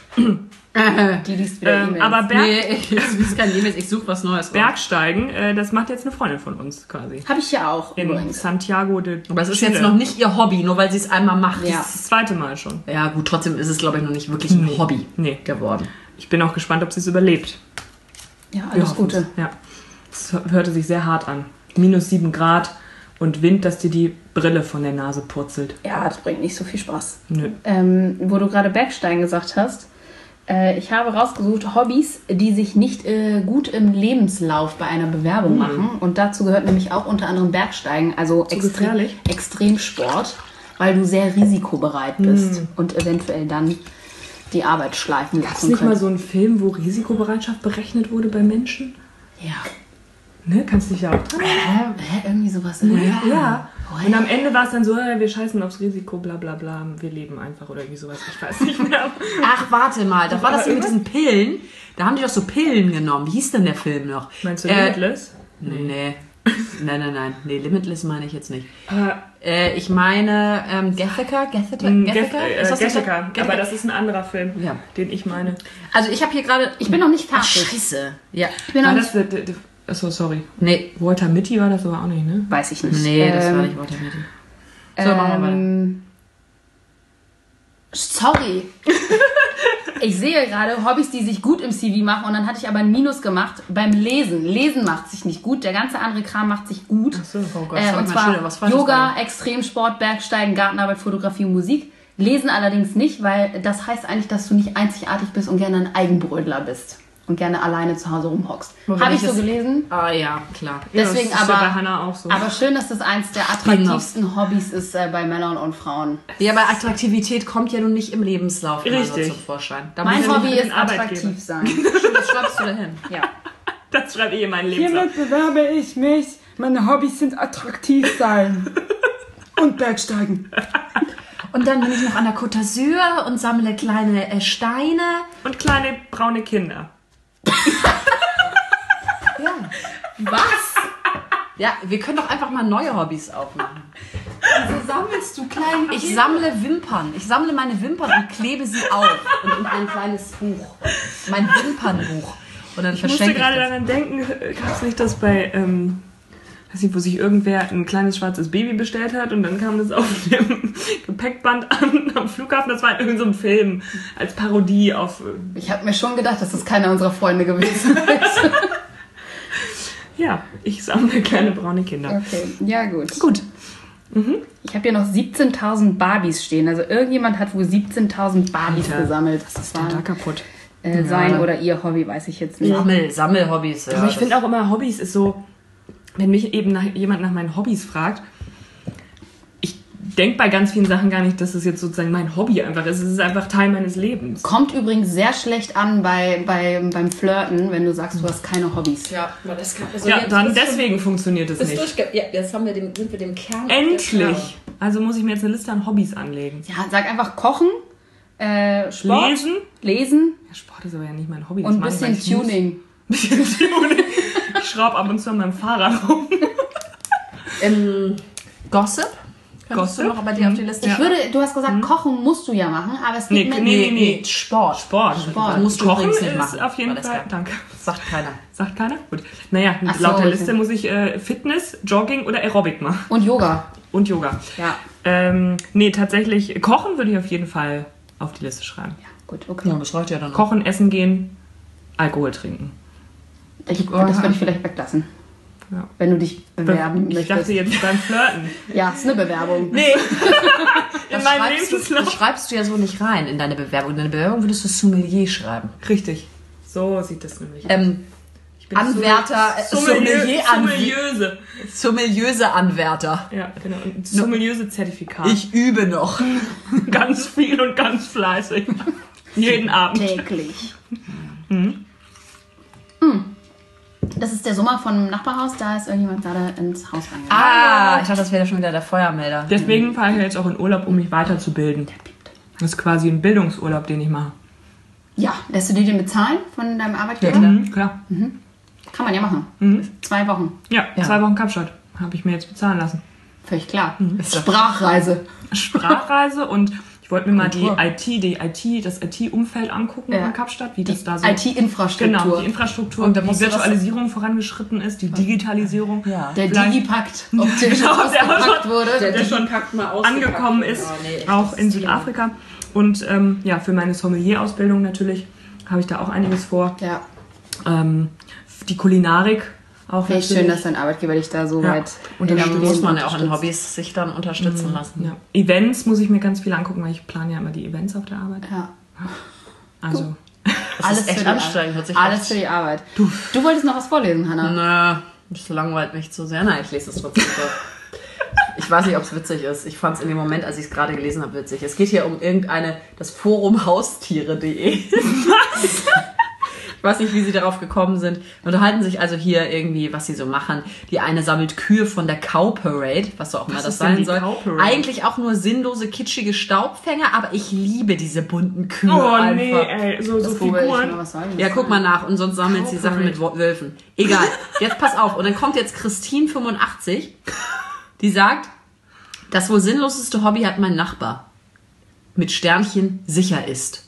Die liest wieder Ähm, E-Mails. aber Berg, Nee, ich ist kein E-Mails, ich suche was Neues. raus. Bergsteigen, äh, das macht jetzt eine Freundin von uns quasi. Habe ich ja auch In übrigens. Santiago de Aber es ist Chile. jetzt noch nicht ihr Hobby, nur weil sie es einmal macht. Ja. Das zweite Mal schon. Ja, gut, trotzdem ist es, glaube ich, noch nicht wirklich ein Hobby Nee. geworden. Ich bin auch gespannt, ob sie es überlebt. Ja, Wir alles hoffen's. Gute. Ja. Es hörte sich sehr hart an. Minus sieben Grad und Wind, dass dir die Brille von der Nase purzelt. Ja, das bringt nicht so viel Spaß. Nö. Ähm, wo du gerade Bergsteigen gesagt hast, äh, ich habe rausgesucht Hobbys, die sich nicht äh, gut im Lebenslauf bei einer Bewerbung machen. Und dazu gehört nämlich auch unter anderem Bergsteigen, also extrem, gefährlich? Extremsport, weil du sehr risikobereit bist und eventuell dann die Arbeit schleifen Gab es lassen nicht mal könntest. so einen Film, wo Risikobereitschaft berechnet wurde bei Menschen? Ja. Ne, kannst du dich ja auch dran erinnern? Hä? Hä? Irgendwie sowas. Ne? Ja. Oh, Und am Ende war es dann so, äh, wir scheißen aufs Risiko, bla bla bla, wir leben einfach oder irgendwie sowas. Ich weiß nicht mehr. Ach, warte mal, da war Aber das hier mit diesen Pillen. Da haben die doch so Pillen genommen. Wie hieß denn der Film noch? Meinst du Äh, Limitless? Nee. Nein, nein, nein. Nee, Limitless meine ich jetzt nicht. Aber Äh, ich meine, ähm, Gattaca? Gattaca? Mm, Gattaca? Gattaca, Ist das nicht Gattaca. der- Aber das ist ein anderer Film, Ja. den ich meine. Also ich habe hier gerade... Ich bin noch nicht Ach, fertig. scheiße. Ja. Ich bin noch War nicht, das der, der, der, achso, sorry. Nee. Walter Mitty war das aber auch nicht, ne? weiß ich nicht. Nee, das Ähm, war nicht Walter Mitty. So, machen wir weiter. Ähm, sorry. Ich sehe gerade Hobbys, die sich gut im C V machen und dann hatte ich aber ein Minus gemacht beim Lesen. Lesen macht sich nicht gut, der ganze andere Kram macht sich gut. Ach so, oh Gott, äh, sag und mal zwar schön, was Falsches Yoga, sagen. Extremsport, Bergsteigen, Gartenarbeit, Fotografie und Musik. Lesen allerdings nicht, weil das heißt eigentlich, dass du nicht einzigartig bist und gerne ein Eigenbrödler bist und gerne alleine zu Hause rumhockst. Wenn Habe ich ich so es- gelesen. Ah ja, klar. Deswegen ja, das ist aber, ja bei Hannah auch so. aber schön, dass das eins der attraktivsten Hobbys ist äh, bei Männern und Frauen. Ja, aber Attraktivität kommt ja nun nicht im Lebenslauf immer Richtig. nur zum Vorschein. Da Mein muss ja Hobby nicht ist den Arbeitgeber. attraktiv sein. nicht- Das schreibst du dahin. Ja. Das schreibe ich in meinen Lebenslauf. bewerbe ich mich. Meine Hobbys sind attraktiv sein. Und Bergsteigen. Und dann bin ich noch an der Côte d'Azur und sammle kleine äh, Steine. Und kleine braune Kinder. Ja. Was? Ja, wir können doch einfach mal neue Hobbys aufmachen. Wieso sammelst du kleine Ich sammle Wimpern. Ich sammle meine Wimpern und klebe sie auf. Und in ein kleines Buch. Mein Wimpernbuch. Und dann Ich musste verschenke ich gerade das. daran denken, gab es nicht das bei, ähm, weiß nicht, wo sich irgendwer ein kleines schwarzes Baby bestellt hat und dann kam das auf dem Gepäckband an am Flughafen. Das war in irgendeinem Film als Parodie auf. äh, Ich habe mir schon gedacht, dass das keiner unserer Freunde gewesen ist. Ja, ich sammle kleine braune Kinder. Okay, ja gut. Gut. Ich habe hier noch siebzehntausend Barbies stehen. Also irgendjemand hat wohl siebzehntausend Barbies Alter, gesammelt. Was Das ist denn da waren kaputt? äh, Ja. sein oder ihr Hobby, weiß ich jetzt nicht. Sammel, Sammelhobbys. Ja, Aber ich das- finde auch immer, Hobbys ist so, wenn mich eben nach, jemand nach meinen Hobbys fragt, ich denke bei ganz vielen Sachen gar nicht, dass es jetzt sozusagen mein Hobby einfach ist. Es ist einfach Teil meines Lebens. Kommt übrigens sehr schlecht an bei, bei, beim Flirten, wenn du sagst, du hast keine Hobbys. Ja, aber das kann, also Ja, jetzt dann bist du- deswegen funktioniert es bist nicht. durchge- ja, jetzt haben wir den, sind wir dem Kern. der Endlich! Also muss ich mir jetzt eine Liste an Hobbys anlegen. Ja, sag einfach kochen, äh, Sport, Lesen. lesen Ja, Sport ist aber ja nicht mein Hobby. das und ein mache ich, weil bisschen ich muss. Tuning. Bisschen Tuning. Ich schraube ab und zu an meinem Fahrrad rum. Ähm, Gossip? Kannst Gossip? du noch bei dir auf die Liste? Ich würde, du hast gesagt, kochen musst du ja machen, aber es gibt Nee, mit nee, nee. Sport. Sport. Sport. Musst du Kochen übrigens nicht ist machen. auf jeden weil das Fall. kann- Danke. Sagt keiner. Sagt keiner? Gut. Naja, Ach so, laut der okay. Liste muss ich äh, Fitness, Jogging oder Aerobic machen. Und Yoga. Und Yoga. Ja. Ähm, nee, tatsächlich, Kochen würde ich auf jeden Fall auf die Liste schreiben. Ja, gut, okay. Ja, das reicht ja dann noch. Kochen, essen gehen, Alkohol trinken. Ich, das würde ich vielleicht weglassen. Ja. Wenn du dich bewerben Ich möchtest. dachte jetzt beim Flirten. Ja, ist eine Bewerbung. Nee. In Das meinem schreibst, du, das Lebenslauf. schreibst du ja so nicht rein in deine Bewerbung. In deine Bewerbung würdest du Sommelier schreiben. Richtig. So sieht das nämlich aus. Ähm, Ich bin Anwärter, äh, Sommelier, Sommelier, an- Sommeliöse. Sommeliöse Anwärter. Ja, genau. Und Sommeliöse Zertifikat. Ich übe noch. Ganz viel und ganz fleißig. Jeden Abend. Täglich. Mhm. Das ist der Sommer vom Nachbarhaus, da ist irgendjemand gerade ins Haus reingegangen. Ah, ich dachte, das wäre schon wieder der Feuermelder. Deswegen fahre ich jetzt auch in Urlaub, um mich weiterzubilden. Das ist quasi ein Bildungsurlaub, den ich mache. Ja, lässt du dir den bezahlen von deinem Arbeitgeber? Mhm, klar. Kann man ja machen. Mhm. Zwei Wochen. Ja, Ja. zwei Wochen Kapstadt habe ich mir jetzt bezahlen lassen. Völlig klar. Ist doch- Sprachreise. Sprachreise und ich wollte mir mal die Kultur. I T, die I T, das I T-Umfeld angucken Ja. in Kapstadt, wie das da so... I T-Infrastruktur. Genau, die Infrastruktur, Und da die musst du das- Virtualisierung vorangeschritten ist, die Digitalisierung. Ja. Der Vielleicht- Digipakt, ob der schon Genau, der ausgepackt schon- wurde. der- der schon mal angekommen ist, auch in Südafrika. Und ähm, ja, für meine Sommelier-Ausbildung natürlich habe ich da auch einiges vor. Ja, Ähm, die Kulinarik auch finde ich schön, dass dein Arbeitgeber dich da so Ja. weit Und Da unterstützt. muss man ja auch in unterstützt. Hobbys sich dann unterstützen lassen. Ja. Events muss ich mir ganz viel angucken, weil ich plane ja immer die Events auf der Arbeit. Ja. Also, Das Alles ist echt für die anstrengend. Hört sich Alles echt- für die Arbeit. Du, du wolltest noch was vorlesen, Hannah. Na, das langweilt mich zu sehr. Nein, ich lese es trotzdem vor. Ich weiß nicht, ob es witzig ist. Ich fand es in dem Moment, als ich es gerade gelesen habe, witzig. Es geht hier um irgendeine, das Forum Haustiere punkt de. Was? Ich weiß nicht, wie sie darauf gekommen sind. Unterhalten sich also hier irgendwie, was sie so machen. Die eine sammelt Kühe von der Cow Parade, was so auch immer Was das ist denn sein die soll. Cow Parade? Eigentlich auch nur sinnlose, kitschige Staubfänger, aber ich liebe diese bunten Kühe oh einfach. nee, ey, so, so Das Google ich mal, Figuren. was soll denn Ja, das guck sein? mal nach und sonst sammelt sie Cow Sachen mit Parade. Wölfen. Egal, jetzt pass auf. Und dann kommt jetzt Christine fünfundachtzig, die sagt, das wohl sinnloseste Hobby hat mein Nachbar. Mit Sternchen sicher ist.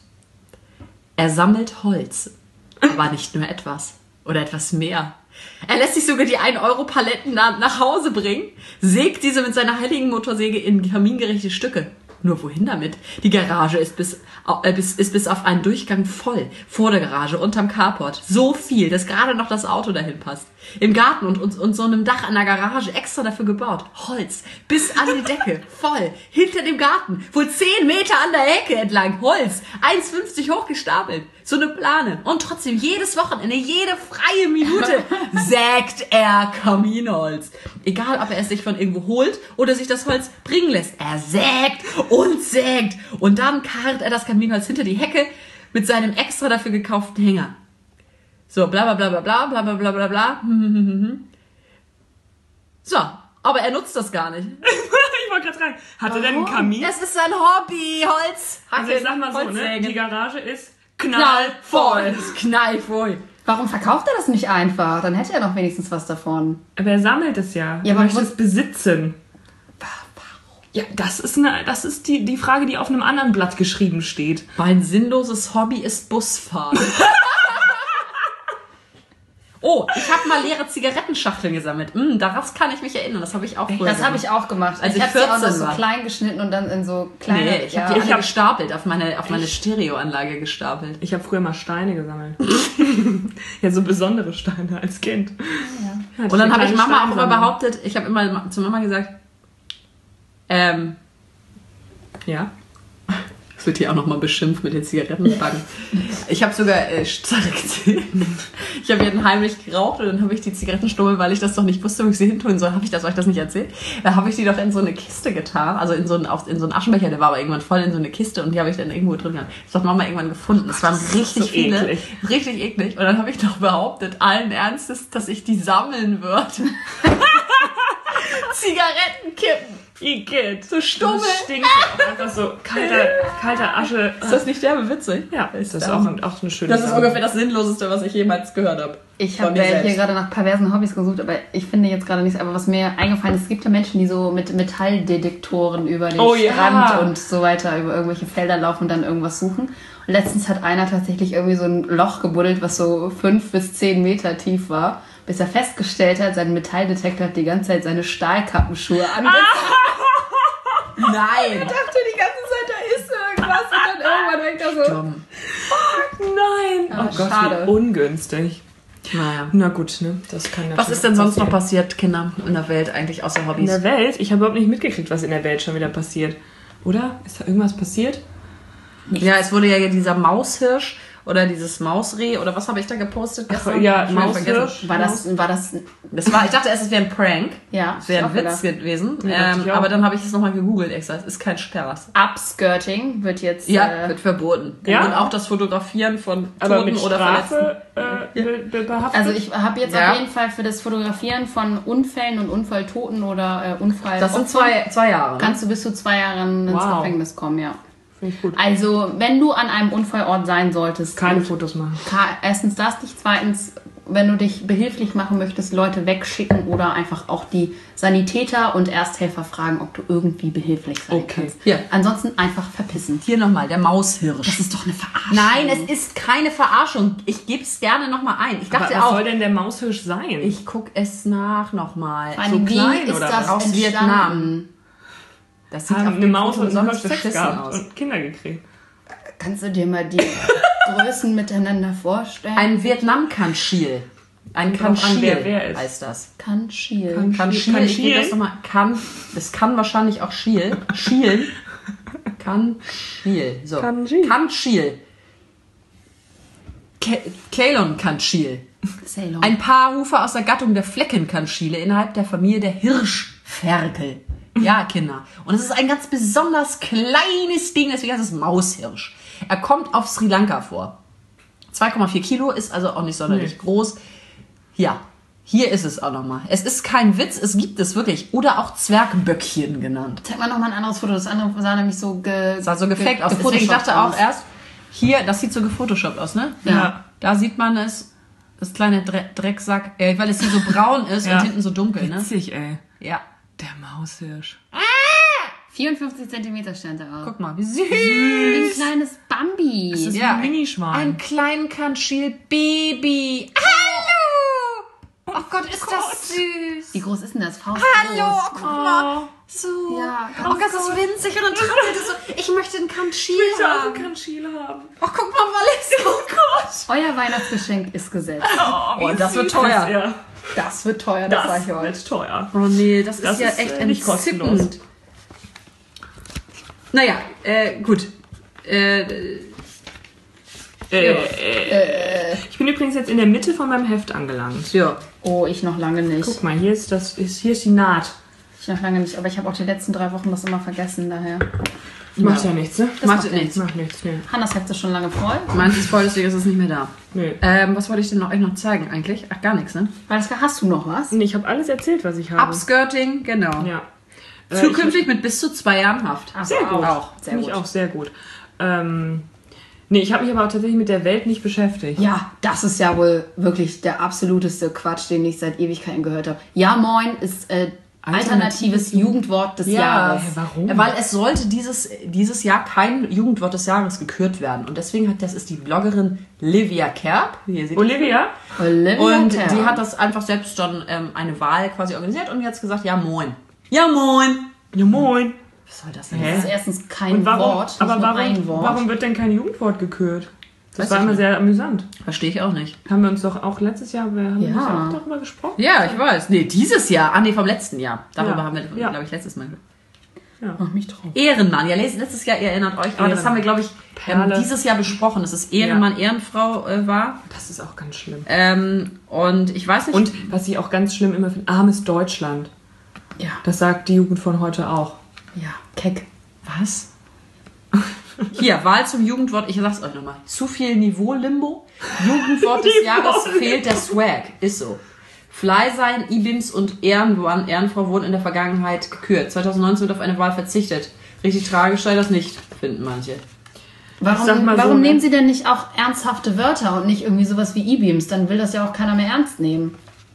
Er sammelt Holz, aber nicht nur etwas oder etwas mehr. Er lässt sich sogar die ein Euro Paletten nach nach Hause bringen, sägt diese mit seiner heiligen Motorsäge in kamingerechte Stücke. Nur wohin damit? Die Garage ist bis, äh, bis, ist bis auf einen Durchgang voll. Vor der Garage, unterm Carport. So viel, dass gerade noch das Auto dahin passt. Im Garten und, und, und so einem Dach an der Garage extra dafür gebaut. Holz, bis an die Decke, voll. Hinter dem Garten, wohl zehn Meter an der Hecke entlang. Holz, eins fünfzig hochgestapelt. So eine Plane. Und trotzdem jedes Wochenende, jede freie Minute sägt er Kaminholz. Egal, ob er es sich von irgendwo holt oder sich das Holz bringen lässt. Er sägt und sägt. Und dann karrt er das Kaminholz hinter die Hecke mit seinem extra dafür gekauften Hänger. So, bla bla bla bla bla bla bla bla bla bla. So, aber er nutzt das gar nicht. Ich wollte gerade fragen, hat er denn einen Kamin? Es ist sein Hobby, Holz. Also ich sag mal so, ne? Holzsägen. Die Garage ist knallvoll. knallvoll. Es ist knallvoll. Warum verkauft er das nicht einfach? Dann hätte er doch wenigstens was davon. Aber er sammelt es ja. Ja, Er aber möchte wo- es besitzen. Ja, das ist, eine, das ist die, die Frage, die auf einem anderen Blatt geschrieben steht. Mein sinnloses Hobby ist Busfahren. Oh, ich habe mal leere Zigarettenschachteln gesammelt. Mm, darauf kann ich mich erinnern. Das habe ich auch früher Das habe gemacht. ich auch gemacht. Als ich ich habe sie auch noch vierzehn so war. klein geschnitten und dann in so kleine... Nee, ich habe ja. die alle hab- gestapelt, auf meine, auf meine Stereoanlage gestapelt. Ich habe früher mal Steine gesammelt. Ja, so besondere Steine als Kind. Ja. Und dann habe ich Mama auch immer behauptet, ich habe immer zu Mama gesagt, ähm, Ja. Es wird hier auch nochmal beschimpft mit den Zigarettenbacken. Ich habe sogar äh, ich habe hier heimlich geraucht und dann habe ich die Zigarettenstummel, weil ich das doch nicht wusste, wo ich sie hin tun soll, habe ich das euch das nicht erzählt? Da habe ich die doch in so eine Kiste getan, also in so einen, in so einen Aschenbecher, der war aber irgendwann voll in so eine Kiste und die habe ich dann irgendwo drin gehabt. Das hat Mama irgendwann gefunden. Es waren richtig so viele, eklig. richtig eklig. Und dann habe ich doch behauptet, allen Ernstes, dass ich die sammeln würde. Zigarettenkippen. Igitt. So Stummel. Das stinkt auch einfach so kalter, kalter Asche. Ist das nicht derbe witzig? Ja, ist das ähm, auch, auch eine schöne Das ist Sache. ungefähr das Sinnloseste, was ich jemals gehört habe. Ich Von habe mir hier selbst. gerade nach perversen Hobbys gesucht, aber ich finde jetzt gerade nichts. Aber was mir eingefallen ist, es gibt ja Menschen, die so mit Metalldetektoren über den Oh ja. Strand und so weiter, über irgendwelche Felder laufen und dann irgendwas suchen. Und letztens hat einer tatsächlich irgendwie so ein Loch gebuddelt, was so fünf bis zehn Meter tief war, bis er festgestellt hat, sein Metalldetektor hat die ganze Zeit seine Stahlkappenschuhe angezeigt. Nein. Ich dachte die ganze Zeit, da ist irgendwas und dann irgendwann denkt er so, Dumm. Nein. Ah, Oh Gott, schade. wie ungünstig. Naja. Na gut, ne? Das kann Was natürlich ist denn sonst noch passieren. passiert, Kinder, in der Welt eigentlich außer In Hobbys? der Welt? Ich habe überhaupt nicht mitgekriegt, was in der Welt schon wieder passiert. Oder? Ist da irgendwas passiert? Ja, es wurde ja dieser Maushirsch oder dieses Mausreh oder was habe ich da gepostet gestern? ja, Ich hab Maushirsch. vergessen. war das, war das, Das war, ich dachte erst, es wäre ein Prank. ja, Es wäre ein auch Witz gedacht. gewesen. Ja, dachte ähm, ich auch. aber dann habe ich es nochmal gegoogelt extra. Es ist kein Spaß. Upskirting wird jetzt, Ja, äh, wird verboten. Ja? Und auch das Fotografieren von Aber Toten mit oder Verletzten. Strafe äh, be be behaftet? also ich habe jetzt Ja. auf jeden Fall für das Fotografieren von Unfällen und Unfalltoten oder äh, Unfall Das sind zwei, zwei Jahre. Ne? kannst du bis zu zwei Jahren ins Wow. Gefängnis kommen, ja. Finde ich gut. Also, wenn du an einem Unfallort sein solltest, Keine und Fotos machen. ka- erstens das nicht, zweitens, wenn du dich behilflich machen möchtest, Leute wegschicken oder einfach auch die Sanitäter und Ersthelfer fragen, ob du irgendwie behilflich sein Okay. kannst. Hier. Ansonsten einfach verpissen. Hier nochmal, der Maushirsch. Das ist doch eine Verarschung. Nein, es ist keine Verarschung. Ich gebe es gerne nochmal ein. Ich Aber dachte was auch, soll denn der Maushirsch sein? ich gucke es nach nochmal. Vor allem, so klein wie ist oder das was? Aus entstanden? Vietnam. Das sieht haben auf eine dem Maus Foto und einen besonders Hirsch Sex beschissen gehabt aus. und Kinder gekriegt. Kannst du dir mal die Größen miteinander vorstellen? Ein Vietnam-Kanschil. Ein Kommt drauf an, Kanschil wer wer ist. heißt das. Kanschil. Kanschil, Kan- ich gebe Kanschil? das nochmal. Kann, das kann wahrscheinlich auch Schiel. Schiel. Kanschil. So. Kanschil. Kanschil. Ke- Ceylon Kanschil. Ceylon. Ein Paarhufer aus der Gattung der Fleckenkanschile innerhalb der Familie der Hirschferkel. Ja, Kinder. Und es ist ein ganz besonders kleines Ding, deswegen heißt es Maushirsch. Er kommt auf Sri Lanka vor. zwei Komma vier Kilo, ist also auch nicht sonderlich Nee. groß. Ja, hier ist es auch nochmal. Es ist kein Witz, es gibt es wirklich. Oder auch Zwergböckchen genannt. Zeig mal nochmal ein anderes Foto. Das andere sah nämlich so ge Sah so gefaked aus. Deswegen gefotoshoppt dachte auch aus. erst, hier, das sieht so gefotoshoppt aus, ne? Ja. Da sieht man es, das kleine Dre Drecksack, äh, weil es hier so braun ist Ja. und hinten so dunkel, ne? Witzig, ey. Ja. Der Maushirsch. vierundfünfzig Zentimeter stand er auf. Guck mal, wie süß. Wie ein kleines Bambi. Das ist Ja, ein Minischwein. Ein kleinen Kanschil-Baby. Hallo! Oh Gott, ist das süß. Wie groß ist denn das? Faust Hallo, groß. guck mal. So. Ja, oh, das ist winzig und dann trotzdem ist so, ich möchte einen Kanschil Ich will auch haben. einen Kanschil haben. Oh, guck mal, Wallace. Oh Gott. Euer Weihnachtsgeschenk ist gesetzt. Oh, Oh, wie das wird süß teuer. ist er. Das wird teuer, das, sag Das ich euch. wird teuer. Oh nee, das, Das ist ja ist, echt äh, nicht kostenlos. entzückend. Naja, äh, gut. Äh, Äh, äh, ich bin übrigens jetzt in der Mitte von meinem Heft angelangt. ja. Oh, ich noch lange nicht. Guck mal, hier ist das, ist, hier ist die Naht. Ich noch lange nicht, aber ich habe auch die letzten drei Wochen das immer vergessen, daher. Macht ja nichts, ne? Das macht nichts. Macht nichts, ne? Hannas Heft ist schon lange voll. Meins ist voll, deswegen ist es nicht mehr da. Nö. Ähm, was wollte ich denn noch, euch noch zeigen eigentlich? Ach, gar nichts, ne? Weil das, hast du noch was? Nee, ich habe alles erzählt, was ich habe. Upskirting, genau. Ja. Äh, Zukünftig mit bis zu zwei Jahren Haft. Ach, Sehr gut. Auch. Sehr Finde gut. ich auch sehr gut. Ähm, nee, ich habe mich aber auch tatsächlich mit der Welt nicht beschäftigt. Ja, das ist ja wohl wirklich der absoluteste Quatsch, den ich seit Ewigkeiten gehört habe. Ja, moin ist äh, alternatives Jugendwort des Jahres. Hä, warum? Weil es sollte dieses, dieses Jahr kein Jugendwort des Jahres gekürt werden. Und deswegen hat, das ist die Bloggerin Livia Kerb. Hier seht ihr Olivia? Olivia Und Kerr. die hat das einfach selbst dann ähm, eine Wahl quasi organisiert und jetzt gesagt, ja moin. Ja moin. Ja, moin. Was soll das denn? Hä? Das ist erstens kein Und warum, Wort, nicht aber nur warum, ein Wort. warum wird denn kein Jugendwort gekürt? Das Weiß war ich immer nicht. sehr amüsant. Verstehe ich auch nicht. Haben wir uns doch auch letztes Jahr, wir haben Ja. uns ja auch darüber gesprochen. Ja, ich weiß. Nee, dieses Jahr. Ah, nee, vom letzten Jahr. Darüber Ja. haben wir, Ja. glaube ich, letztes Mal. Mach mich drauf. Ehrenmann. Ja, letztes Jahr, ihr erinnert euch, aber das haben wir, glaube ich, ähm, Perle. dieses Jahr besprochen, dass es Ehrenmann, Ehrenfrau äh, war. Das ist auch ganz schlimm. Ähm, und ich weiß nicht... Und was ich auch ganz schlimm immer finde, armes Deutschland. Ja. Das sagt die Jugend von heute auch. Ja, keck. Was? Hier, Wahl zum Jugendwort. Ich sag's euch nochmal. Zu viel Niveau-Limbo. Jugendwort des Jahres fehlt der Swag. Ist so. Fly sein, I-Bims und Ehrenmann, Ehrenfrau wurden in der Vergangenheit gekürt. zwanzig neunzehn wird auf eine Wahl verzichtet. Richtig tragisch sei das nicht, finden manche. Warum, sag mal so, warum ne? nehmen sie denn nicht auch ernsthafte Wörter und nicht irgendwie sowas wie E-Beams? Dann will das ja auch keiner mehr ernst nehmen.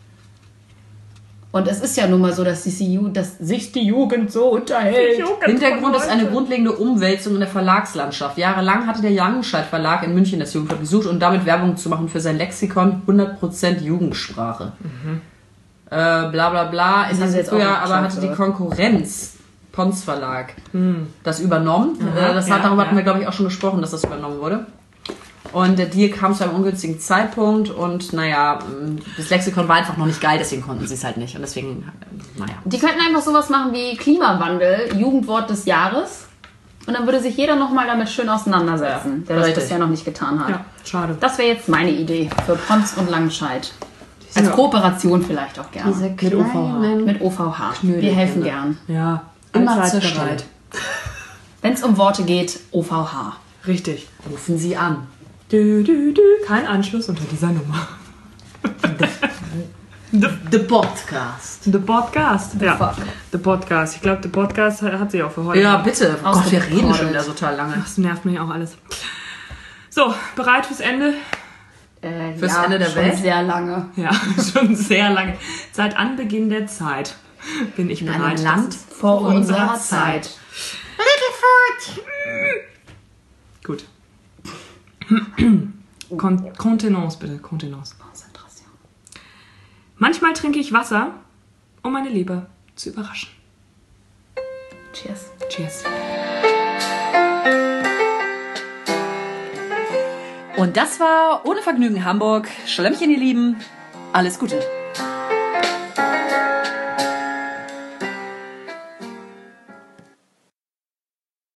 Und es ist ja nun mal so, dass, die, dass sich die Jugend so unterhält. Hintergrund ist eine grundlegende Umwälzung in der Verlagslandschaft. Jahrelang hatte der Langenscheidt Verlag in München das Jugendwort gesucht, um damit Werbung zu machen für sein Lexikon hundert Prozent Jugendsprache. Mhm. Äh, bla bla bla. Es Das hat ist jetzt früher auch aber hatte geschafft, die oder? Pons Pons Verlag das übernommen. Aha, Äh, das ja, hat, darüber ja. hatten wir, glaube ich, auch schon gesprochen, dass das übernommen wurde. Und der Deal kam zu einem ungünstigen Zeitpunkt und naja, das Lexikon war einfach noch nicht geil, deswegen konnten sie es halt nicht. Und deswegen, naja. Die könnten einfach sowas machen wie Klimawandel, Jugendwort des Jahres. Und dann würde sich jeder nochmal damit schön auseinandersetzen, der das richtig. bisher noch nicht getan hat. Ja, schade. Das wäre jetzt meine Idee für Pons und Langenscheidt. Als Ja. Kooperation vielleicht auch gerne. Mit O V H. Mit O V H. Wir helfen gern. Ja, Immer allzeit zur bereit. Wenn es um Worte geht, O V H. Richtig. Rufen Sie an. Dü, dü, dü. Kein Anschluss unter dieser Nummer. The Podcast. The Podcast. ja. fuck. The Podcast. Ich glaube, The Podcast hat sie auch für heute. Ja, bitte. Oh Gott, wir reden Ausgebraucht. schon wieder so total lange. Das nervt mich auch alles. So, bereit fürs Ende? Äh, Fürs ja, Ende der schon Welt? sehr lange. Ja, schon sehr lange. Seit Anbeginn der Zeit bin ich In bereit. einem Land Vor unserer unserer Zeit. Zeit. Gut. Kon Kontenance bitte, Kontenance. Konzentration. Manchmal trinke ich Wasser, um meine Leber zu überraschen. Cheers. Cheers. Und das war Ohne Vergnügen Hamburg. Schlemmchen, ihr Lieben. Alles Gute.